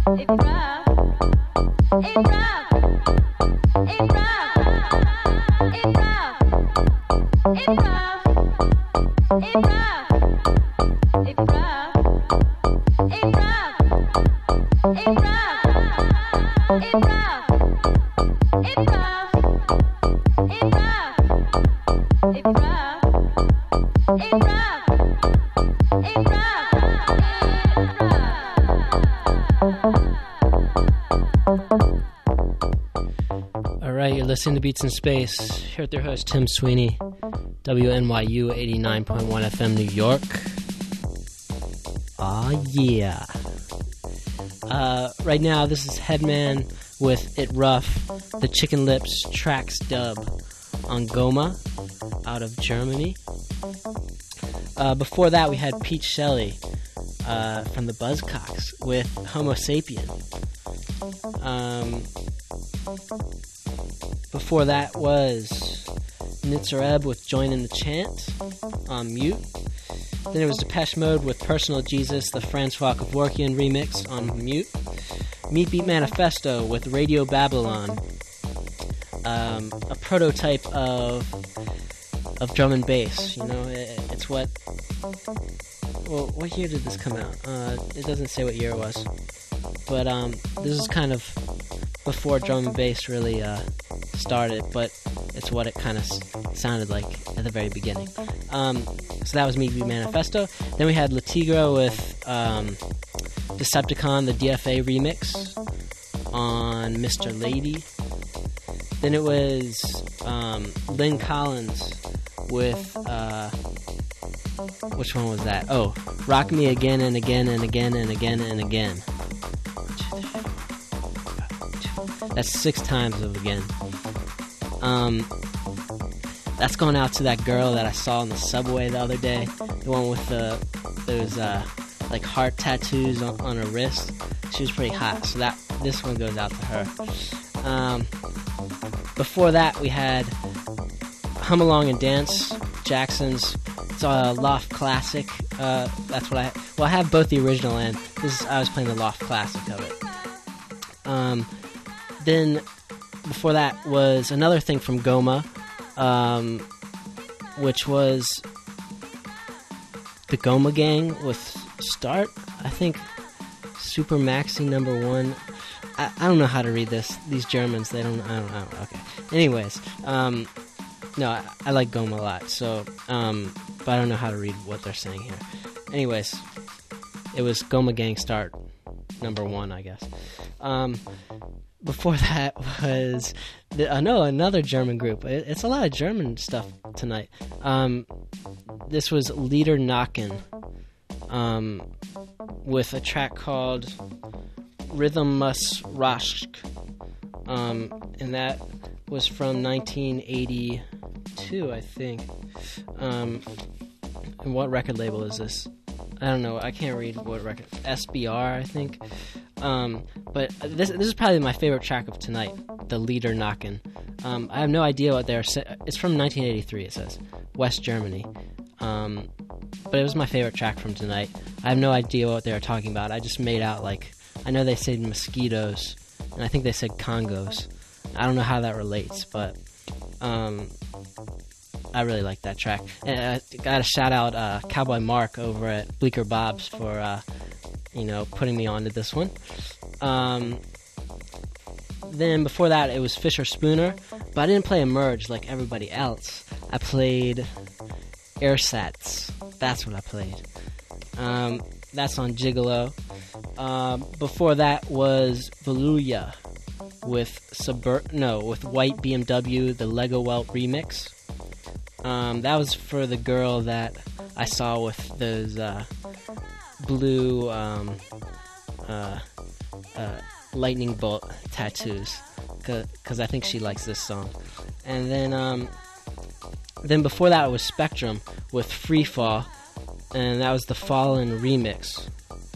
Listening to Beats in Space, here with their host Tim Sweeney, WNYU 89.1 FM New York. Aw yeah. Right now this is Headman with It Rough, the Chicken Lips Tracks dub on Goma out of Germany. Before that we had Pete Shelley from the Buzzcocks with Homo Sapien. Before that was Nitzareb with Join in the Chant on Mute. Then it was Depeche Mode with Personal Jesus, the Francois Kevorkian remix on Mute. Meat Beat Manifesto with Radio Babylon, a prototype of drum and bass. You know, it's what... Well, what year did this come out? It doesn't say what year it was. But this is kind of before drum and bass really started, but it's what it kind of sounded like at the very beginning. So that was Meat Beat Manifesto. Then we had Latigra with Decepticon, the DFA remix on Mr. Lady. Then it was Lynn Collins with which one was that? Oh, Rock Me Again and Again and Again and Again and Again. That's 6 times of again. That's going out to that girl that I saw in the subway the other day. The one with those like heart tattoos on her wrist. She was pretty hot, so this one goes out to her. Before that, we had Hum Along and Dance, Jackson's. It's a Loft Classic. That's what I have both the original and I was playing the Loft Classic of it. Then before that was another thing from Goma, which was the Goma Gang with Start. I think Super Maxi #1. I don't know how to read this. These Germans, I don't know. Okay. Anyways, no, I like Goma a lot. So, but I don't know how to read what they're saying here. Anyways, it was Goma Gang Start #1, I guess. Before that was another German group. It's a lot of German stuff tonight. This was Lieder Nacken, with a track called Rhythm Muss Rasch, and that was from 1982, I think. And what record label is this? I don't know. I can't read what record. SBR, I think. But this is probably my favorite track of tonight, the Lieder Nacken. I have no idea what they're saying. It's from 1983, it says. West Germany. But it was my favorite track from tonight. I have no idea what they were talking about. I just made out, like, I know they said mosquitoes, and I think they said Congos. I don't know how that relates, but I really like that track. And I got to shout out Cowboy Mark over at Bleecker Bob's for putting me onto this one. Then before that it was Fisher Spooner, but I didn't play Emerge like everybody else. I played Airsats. That's what I played. That's on Gigolo. Before that was Valuya with with White BMW, the Lego Welt remix. That was for the girl that I saw with those blue lightning bolt tattoos, because I think she likes this song. And then before that it was Spectrum with Free Fall, and that was the Fallen remix.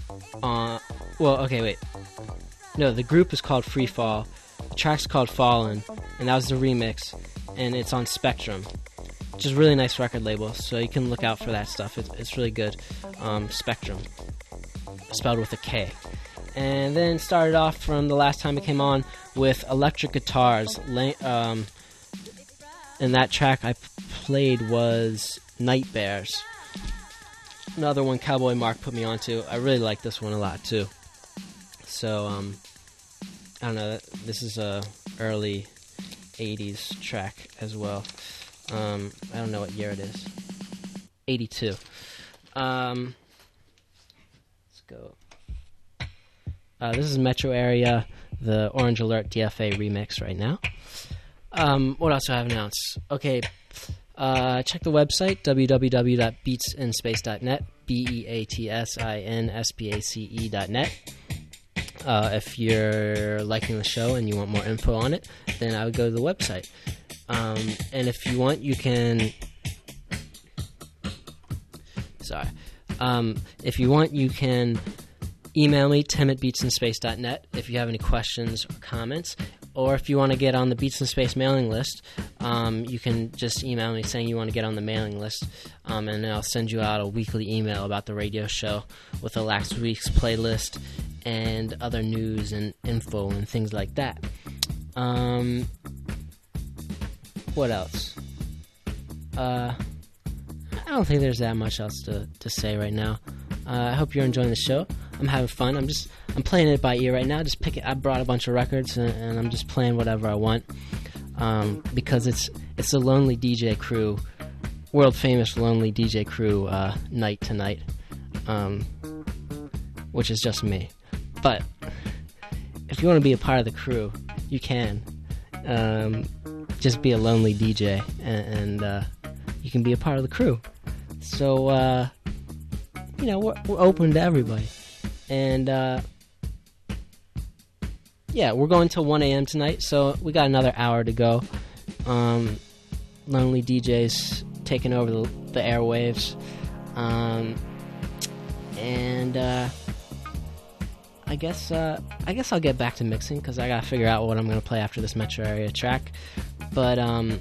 The group is called Free Fall, the track's called Fallen, and that was the remix, and it's on Spectrum, which is a really nice record label, so you can look out for that stuff. It's really good. Spectrum, spelled with a K. And then started off from the last time it came on with electric guitars. And that track I played was Night Bears. Another one Cowboy Mark put me onto. I really like this one a lot too. So, I don't know, this is a early 80s track as well. I don't know what year it is. 82. Let's go. This is Metro Area, the Orange Alert DFA remix right now. What else do I have announced? Okay, check the website, www.beatsinspace.net, beatsinspace.net. If you're liking the show and you want more info on it, then I would go to the website. And if you want, you can... if you want, you can email me, tim@beatsinspace.net, if you have any questions or comments. Or if you want to get on the Beats in Space mailing list, you can just email me saying you want to get on the mailing list, and I'll send you out a weekly email about the radio show with the last week's playlist and other news and info and things like that. What else? I don't think there's that much else to say right now. I hope you're enjoying the show. I'm having fun. I'm playing it by ear right now. I brought a bunch of records and I'm just playing whatever I want, because it's a Lonely DJ Crew, world famous Lonely DJ Crew night tonight, which is just me. But if you want to be a part of the crew, you can. Just be a lonely DJ and you can be a part of the crew. So we're open to everybody. And, we're going till 1 a.m. tonight, so we got another hour to go. Lonely DJs taking over the airwaves. I guess I'll get back to mixing, because I gotta figure out what I'm gonna play after this Metro Area track. But,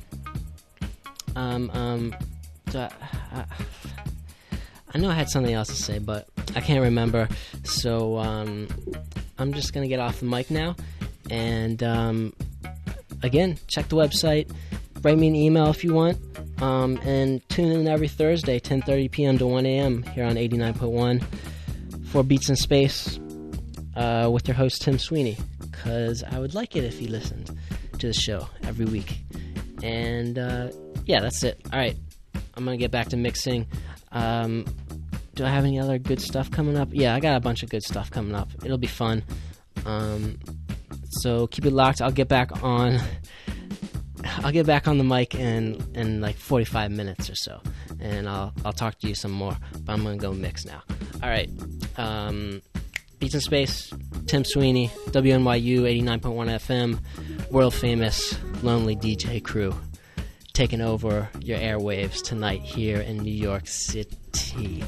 I know I had something else to say, but I can't remember. So I'm just going to get off the mic now. And again, check the website. Write me an email if you want. And tune in every Thursday, 10:30 p.m. to 1 a.m. here on 89.1 for Beats in Space with your host, Tim Sweeney. Because I would like it if you listened to the show every week. And that's it. All right. I'm going to get back to mixing. Do I have any other good stuff coming up? Yeah, I got a bunch of good stuff coming up. It'll be fun. So keep it locked. I'll get back on the mic in like 45 minutes or so, and I'll talk to you some more. But I'm gonna go mix now. All right. Beats in Space, Tim Sweeney, WNYU 89.1 FM, world famous Lonely DJ Crew, taking over your airwaves tonight here in New York City.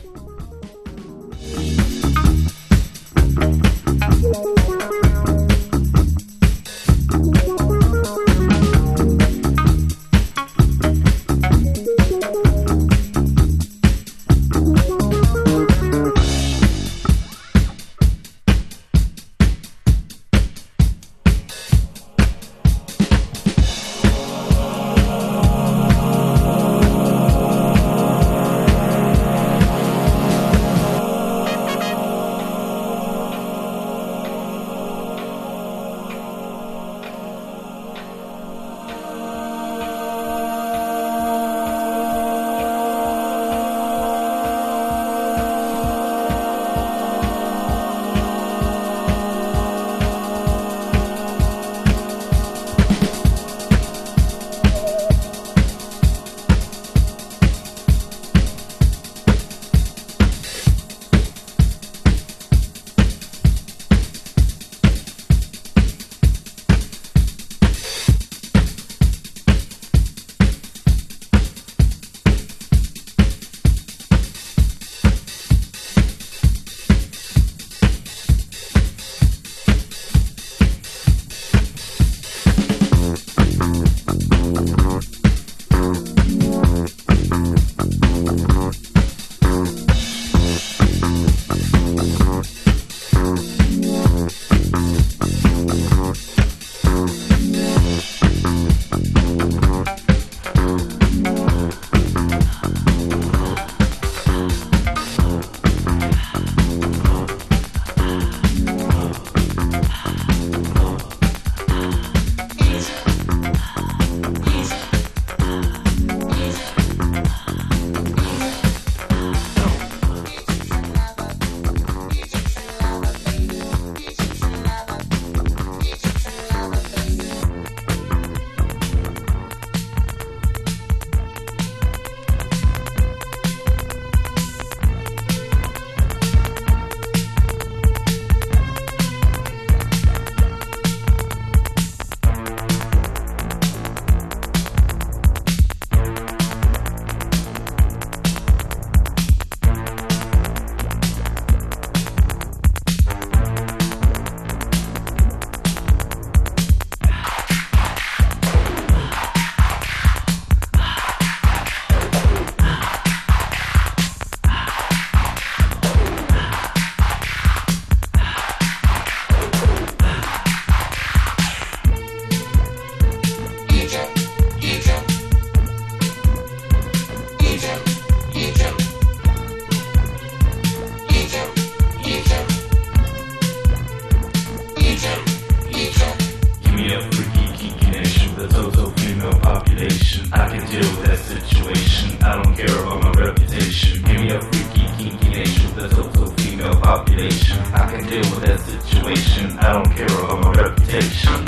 I can deal with that situation. I don't care about my reputation.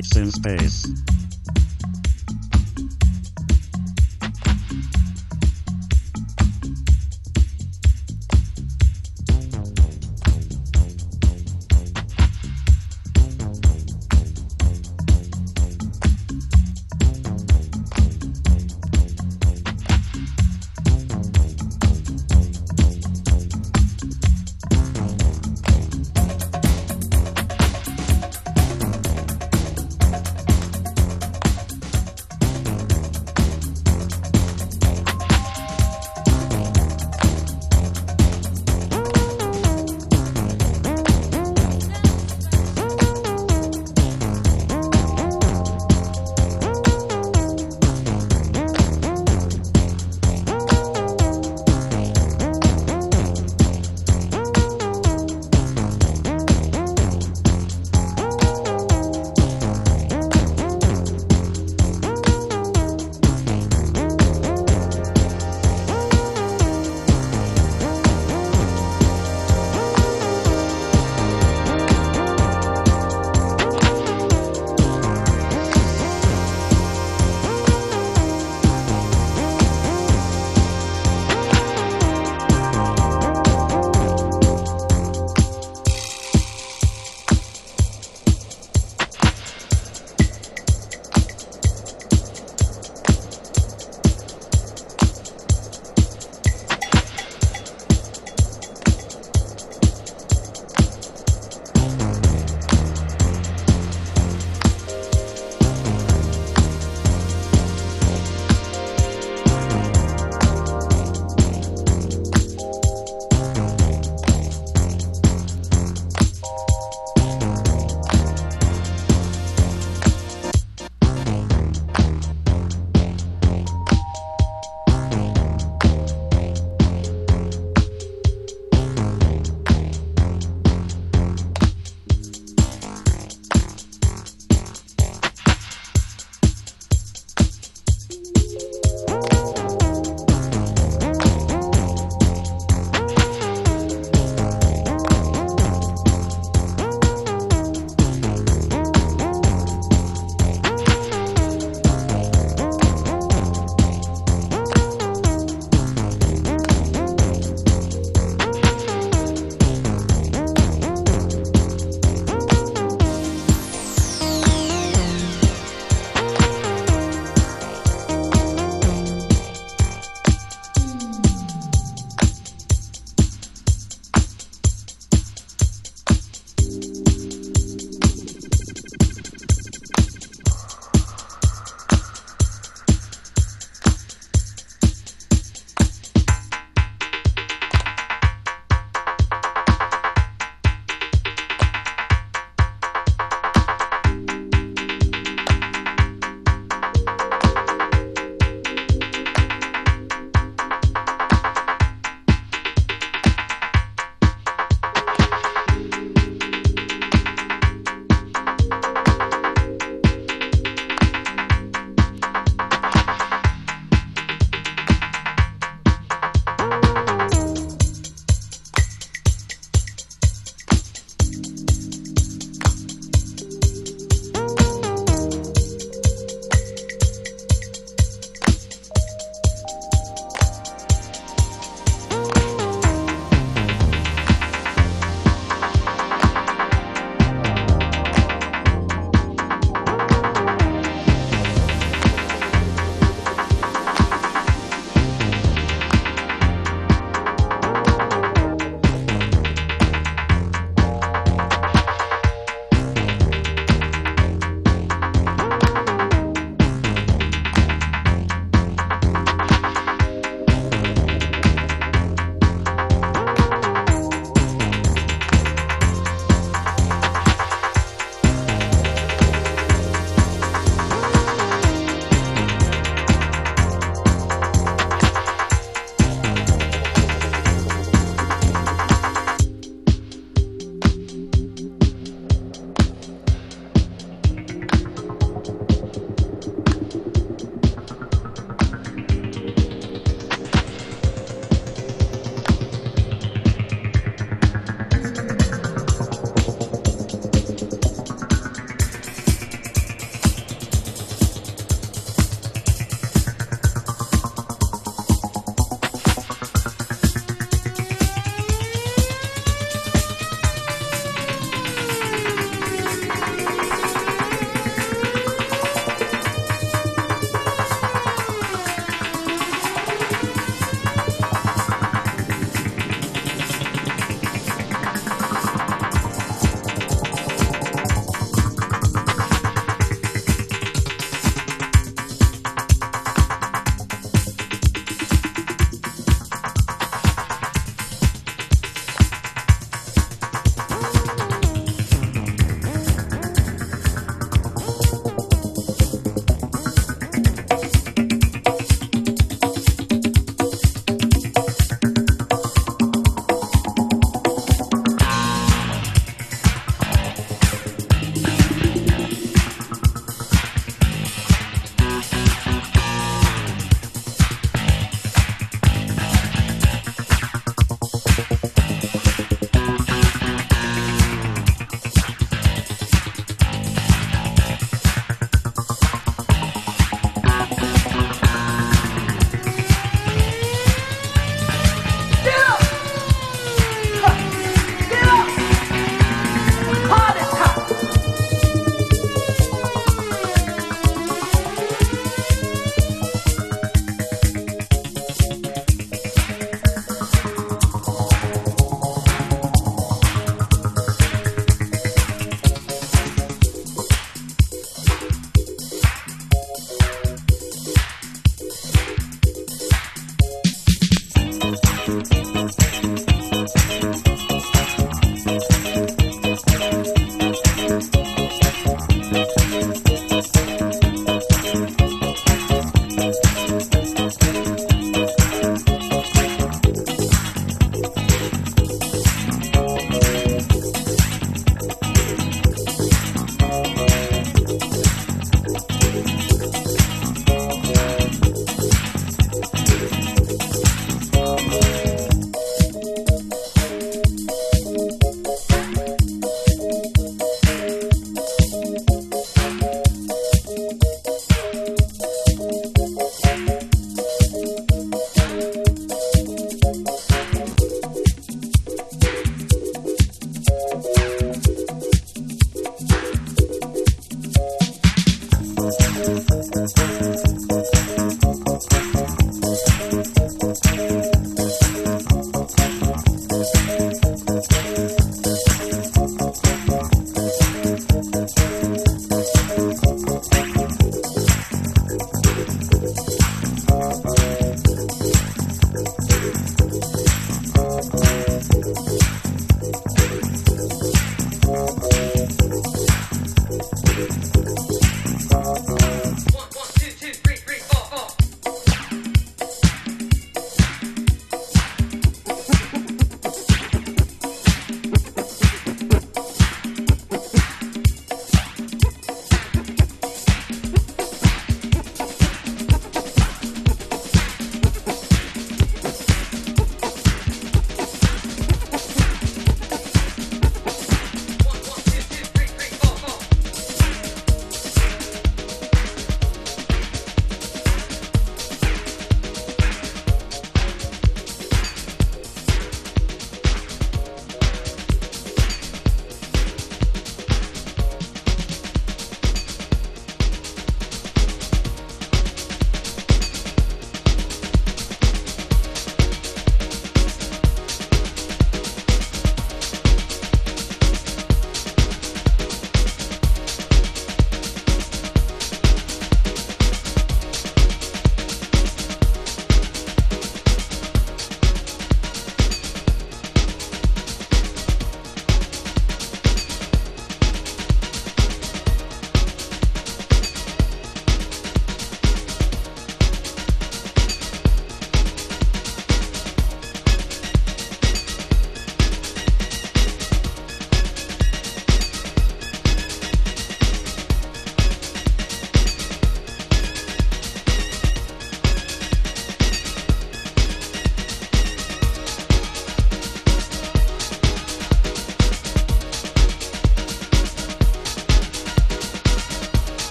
Beats in Space.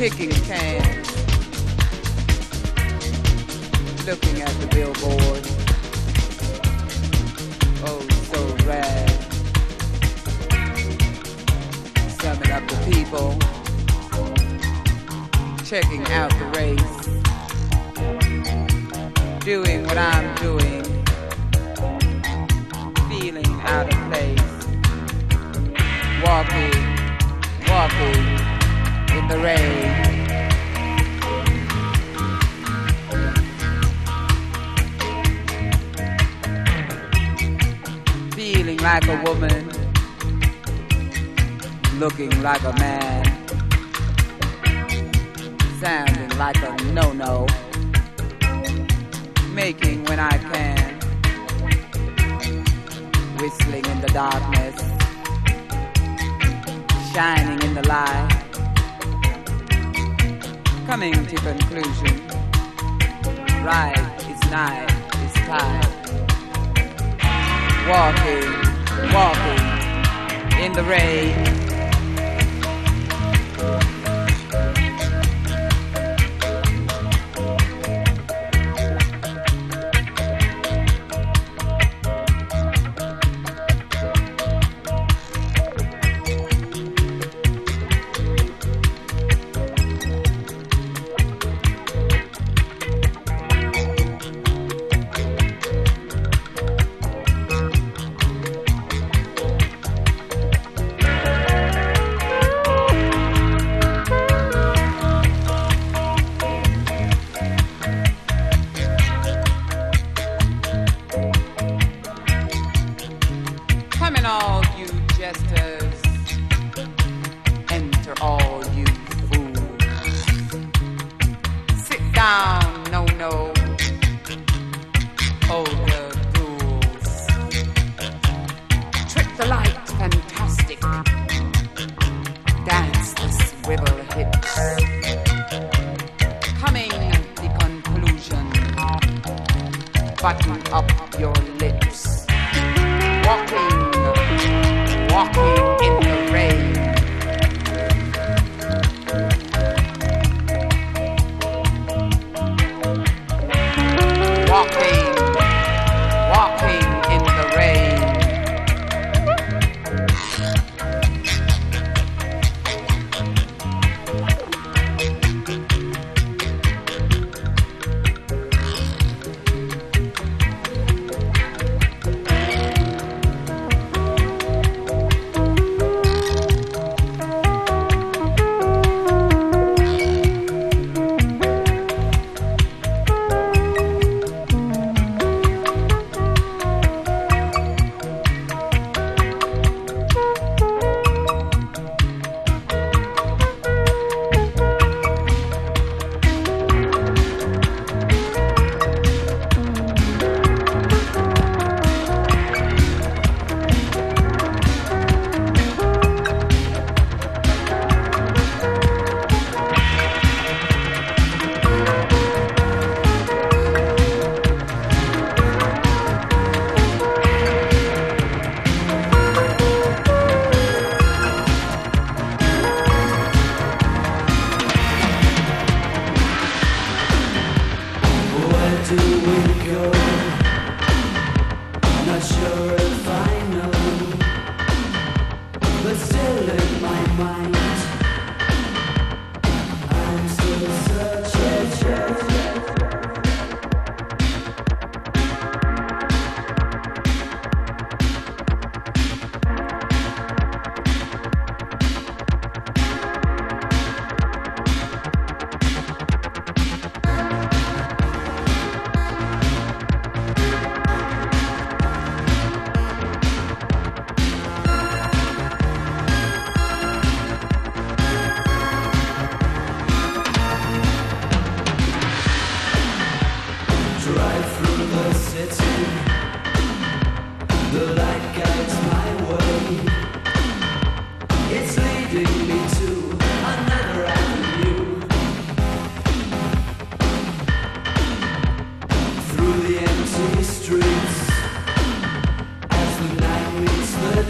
kicking cans, looking at the billboard. Oh, so rad. Summing up the people, checking out the race, doing what I'm doing, feeling out of place, walking in the rain. Feeling like a woman, looking like a man, sounding like a no-no, making when I can, whistling in the darkness, shining in the light, coming to conclusion, right is night, is time, walking in the rain.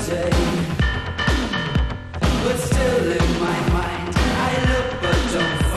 But still in my mind, I look but don't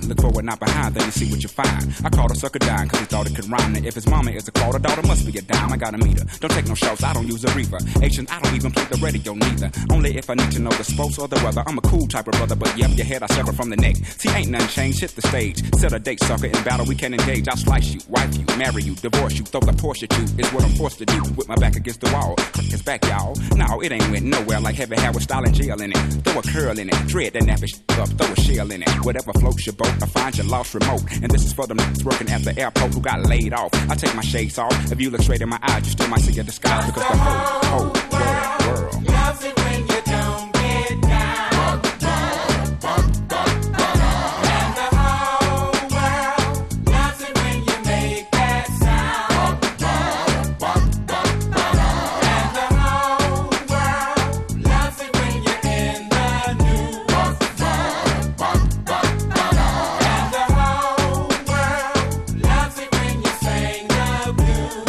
look forward, not behind, then you see what you find. I called a sucker dying cause he thought it could rhyme. Now if his mama is a quarter, daughter must be a dime. I gotta meet her. Don't take no shots, I don't use a reefer. Asians, I don't even play the radio neither. Only if I need to know the sports or the weather. I'm a cool type of brother, but yep, your head I sever from the neck. See, ain't nothing changed, hit the stage. Set a date, sucker, in battle we can engage. I'll slice you, wife you, marry you, divorce you, throw the Porsche at you. It's what I'm forced to do, with my back against the wall. Click his back, y'all. No, it ain't went nowhere like heavy hair with style and jail in it. Throw a curl in it, dread that nappy up, throw a shell in it. Whatever floats your boat, I find your lost remote. And this is for them working at the airport who got laid off. I take my shades off. If you look straight in my eyes, you still might see a disguise because the whole world loves it when you don't get down. And the whole world loves it when you make that sound. And the whole world loves it when you're in the news. And the whole world loves it when you sing the blues.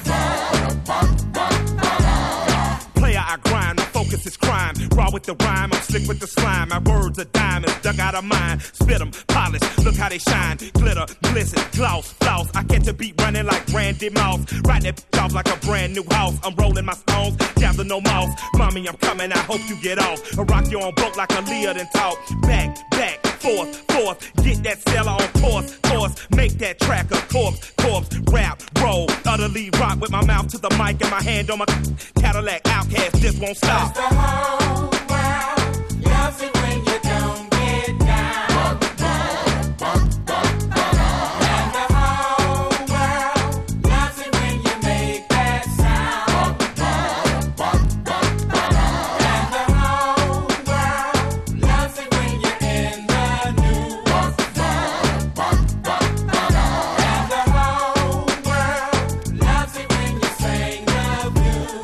Player, I grind, my focus is crime. Raw with the rhyme, I'm slick with the slime. My words are diamonds, dug out of mine. Spit them, polish, look how they shine. Glitter, glisten, gloss, floss. I catch a beat running like Randy Mouse. Right that bitch off like a brand new house. I'm rolling my stones, gather no mouse. Mommy, I'm coming, I hope you get off. I rock you on boat like a Leah and talk. Back, forth, get that seller on course, make that track a corpse, rap, roll, utterly rock with my mouth to the mic and my hand on my Cadillac Outcast, just won't stop. The whole world loves it when you don't get down. And the whole world loves it when you make that sound. And the whole world loves it when you're in the news. And the whole world loves it when you sing the blues.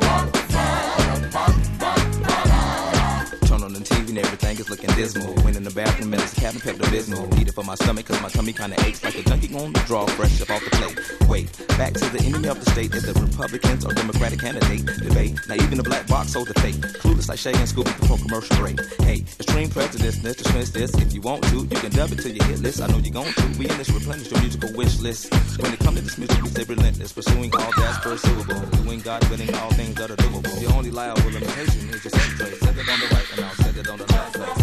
Turn on the TV and everything is looking dismal. Went in the bathroom and it's a Captain Pepto-Bismol. Need it for my stomach cause my tummy kinda aches like a junkie on the draw fresh up off the plate. Wait, back to the enemy of the state is the Republicans or Democratic candidate debate. Now even the black box holds the fate. Clueless like Shay and Scooby before commercial break. Hey, extreme prejudice, let's dismiss this. If you want to, you can dub it to your hit list. I know you're going to. We in this replenish your musical wish list. When it comes to this music, we stay relentless. Pursuing all that's pursuable. Doing God, winning all things that are doable. The only liable limitation is your set trace. Set it on the right and I'll set it on the left place.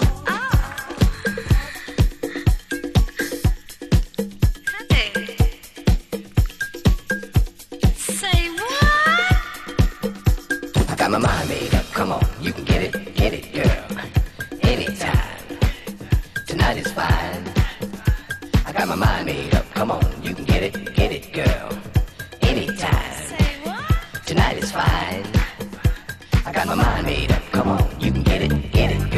Got my mind made up, come on, you can get it, girl. Anytime, tonight is fine. I got my mind made up, come on, you can get it, girl. Anytime, tonight is fine. I got my mind made up, come on, you can get it,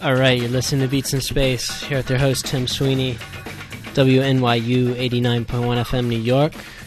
All right, you're listening to Beats in Space here with your host Tim Sweeney, WNYU 89.1 FM New York.